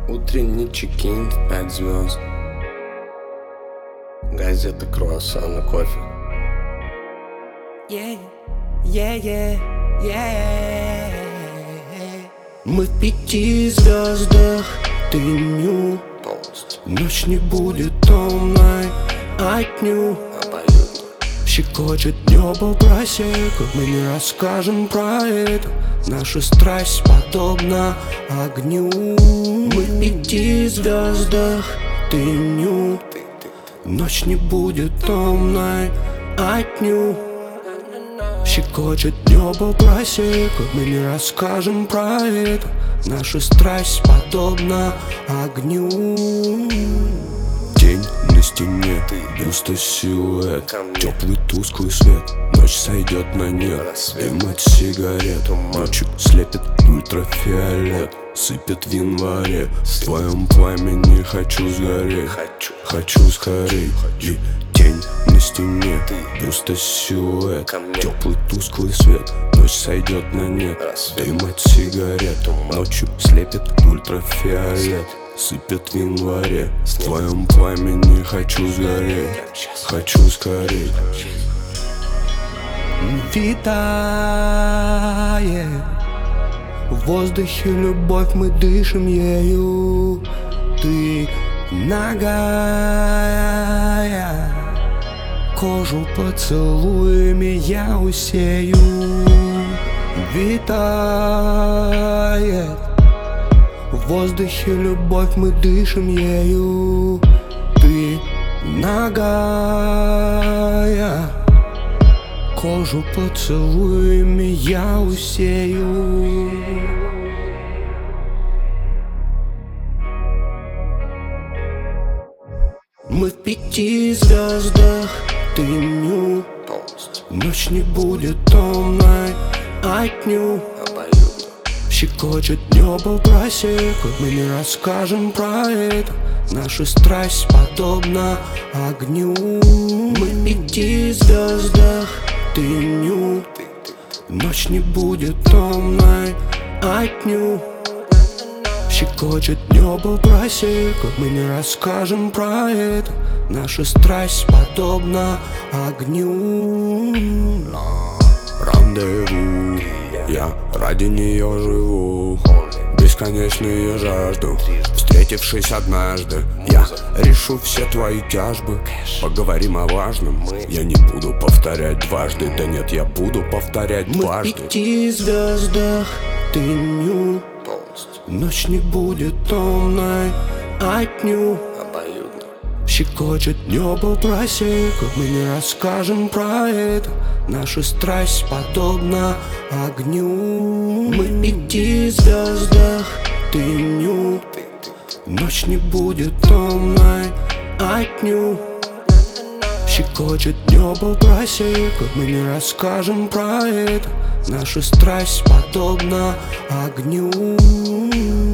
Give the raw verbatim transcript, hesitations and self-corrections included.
Утренний чекин в пять звезд. Газета, круассан и кофе. Yeah, yeah, yeah, yeah. Мы в пяти звездах, ты ню. Полностью Ночь не будет томной отнюдь. Щекочет небо просека, мы не расскажем про это. Наша страсть подобна огню. Мы в пяти звездах, ты ню. Ночь не будет томной отнюдь. Щекочет небо просека, мы не расскажем про это. Наша страсть подобна огню. Тень на стене, бюста силуэт, теплый тусклый свет, ночь сойдет на нет. Дым от сигарет, ночью слепит ультрафиолет, сыпет в январе. В твоем пламени хочу сгореть, хочу скорей. И тень на стене, бюста силуэт, теплый тусклый свет, ночь сойдет на нет. Дым от сигарет, ночью слепит ультрафиолет, сыпет в январе. В твоем пламени хочу сгореть, хочу скорей. Витает в воздухе любовь, мы дышим ею. Ты нагая, кожу поцелуями я усею. Витает в воздухе любовь, мы дышим ею. Ты нагая, кожу поцелуями я усею. Мы в пяти звездах, ты ню. Ночь не будет томной отнюдь. Щекочет небо просека, мы не расскажем про это. Наша страсть подобна огню. Мы в пяти звездах, ты ню. Ночь не будет томной отнюдь. Щекочет небо просека, мы не расскажем про это. Наша страсть подобна огню. Рандеву, я ради нее живу. Бесконечные жажду, встретившись однажды, я решу все твои тяжбы. Поговорим о важном, я не буду повторять дважды. Да нет, я буду повторять дважды. Мы в пяти звездах, ты ню. Ночь не будет томной отнюдь. Щекочет небо просека, мы не расскажем про это. Наша страсть подобна огню. Мы в пяти звездах, ты ню. Ночь не будет томной отнюдь. Щекочет небо просека, мы не расскажем про это. Наша страсть подобна огню.